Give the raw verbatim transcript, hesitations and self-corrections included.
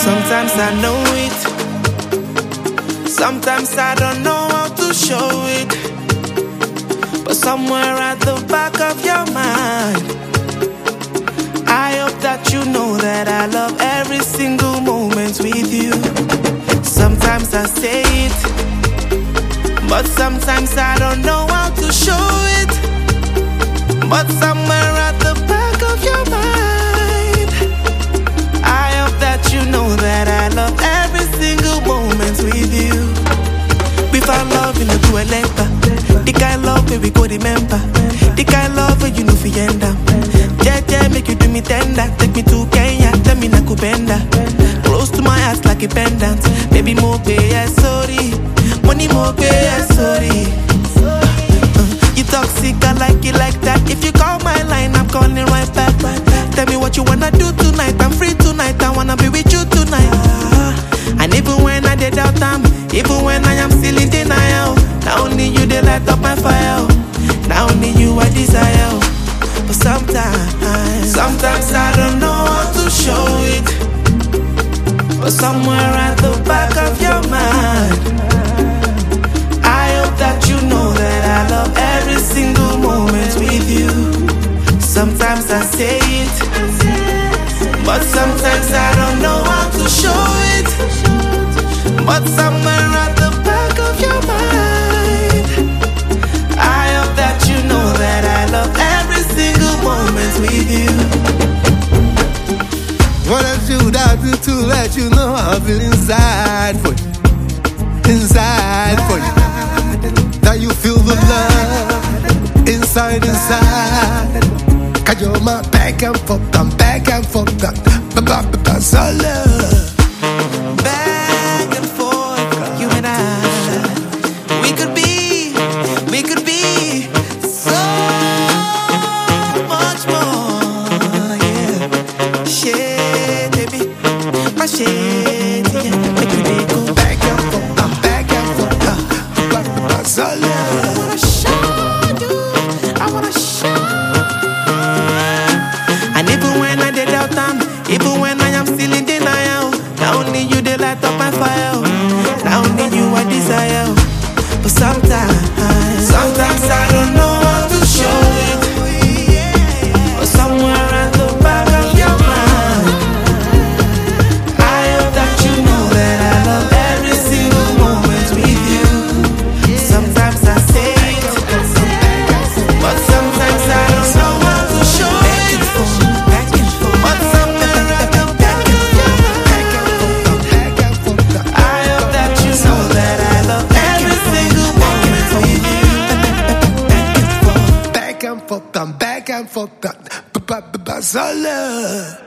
Sometimes I know it, sometimes I don't know how to show it, but somewhere at the back of your mind, I hope that you know that I love every single moment with you. Sometimes I say it, but sometimes I don't know how to show it, but somewhere at the back of your mind, I hope that you know that I love every single moment with you. We found love in the do a letter, the kind of love where we go remember, the kind of love where you know fi end up. Yeah, yeah, make you do me tender, take me to Kenya, tell me Nakupenda, close to my heart like a pendant. Baby, more pay, yeah, sorry, money more pay, yeah, sorry. You toxic, I like it like that. If you call my line, I'm calling right back. Tell me what you wanna do tonight. I'm free tonight. I wanna be with you tonight. And even when I did out time, even when I am still in denial, not only you they light up my fire, not only you I desire. But sometimes, sometimes I don't know how to show it, but somewhere at the back of your mind, I hope that you know that I love every single moment with you. Sometimes I say it, but sometimes I don't know how to show it, but somewhere at the back of your mind, I hope that you know that I love every single moment with you. What I should I do to let you know I feel inside for you, inside for you. That you feel the love inside, inside. Cause you're my back and forth, I'm back and forth, that's all love. Back and forth, you and I, we could be, we could be so much more, yeah. Shit, baby, my shit, yeah. Make me go back and forth, I'm back and forth, that's all love. I wanna show you, I wanna show. And even when I did out time, even when I am still in denial, not only you they light up my fire, not only you I desire. But sometimes, sometimes I don't know how to show it, but somewhere at the back of your mind, I hope that you know that I love every single moment with you. Sometimes I say it, but sometimes I don't know how to show it, but somewhere at the back of your mind, I hope that you know that I love every single moment with you. Back and forth, I'm back and forth, that's all love.